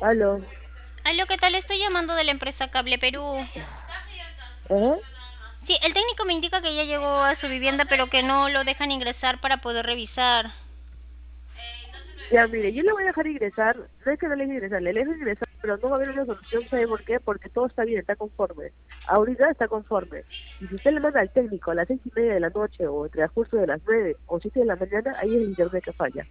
Aló. Aló, ¿qué tal? Estoy llamando de la empresa Cable Perú. Ajá. Sí, el técnico me indica que ya llegó a su vivienda, pero que no lo dejan ingresar para poder revisar. Ya, mire, yo le voy a dejar ingresar, no es que no le deje ingresar, le dejo ingresar, pero no va a haber una solución, ¿sabe por qué? Porque todo está bien, está conforme. Ahorita está conforme. Y si usted le manda al técnico a las 6:30 de la noche, o entre el curso de las 9 o 7 de la mañana, ahí es el internet que falla.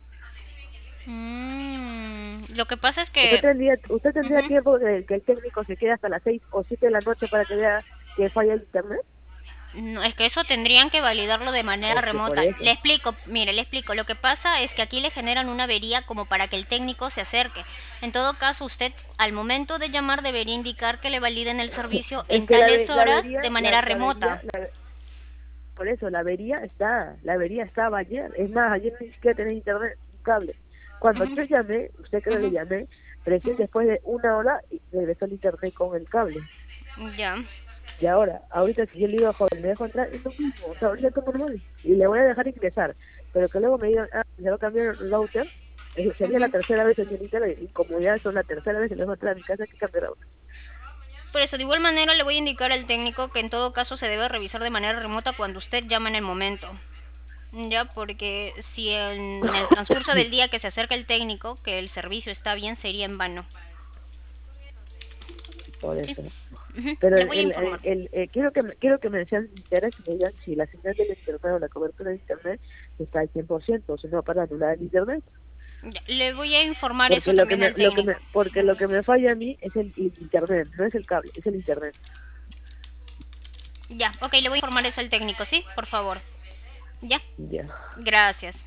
Lo que pasa es Usted que... tendría, usted tendría Ujú. tiempo de que el técnico se quede hasta las 6 o 7 de la noche para que vea que falla el internet. No, es que eso tendrían que validarlo de manera Es que por remota. Le eso. explico, mire, le explico. Lo que pasa es que aquí le generan una avería como para que el técnico se acerque. En todo caso, usted al momento de llamar debería indicar que le validen el servicio Es en que tales la horas avería, de manera remota. por eso, la avería estaba ayer. Es más, ayer ni siquiera tenía internet, un cable. Cuando Ujú, yo llamé, usted creo que le ujú, llamé, recién ujú. después de una hora y regresó el internet con el cable. Ya. Y ahorita si yo le digo a joven, me dejo entrar, es lo mismo, o sea, ahorita todo normal. Y le voy a dejar ingresar. Pero que luego me digan, se va a cambiar el router, sería la Ujú. tercera vez, señorita, la incomodidad, son la tercera vez que le dejo entrar a mi casa que cambie router. Por eso, de igual manera le voy a indicar al técnico que en todo caso se debe revisar de manera remota cuando usted llama en el momento. Ya, porque si en el transcurso del día que se acerca el técnico, que el servicio está bien, sería en vano. Por Sí. eso. Ujú. Pero Le voy a informar. quiero que me sean sinceras y me digan si la señal del internet o la cobertura de internet está al 100%, o si no, para anular el internet. Ya, le voy a informar Porque eso también al técnico. lo que me falla a mí es el internet, no es el cable, es el internet. Ya, ok, le voy a informar eso al técnico, ¿sí? Por favor. Ya. Ya. Gracias.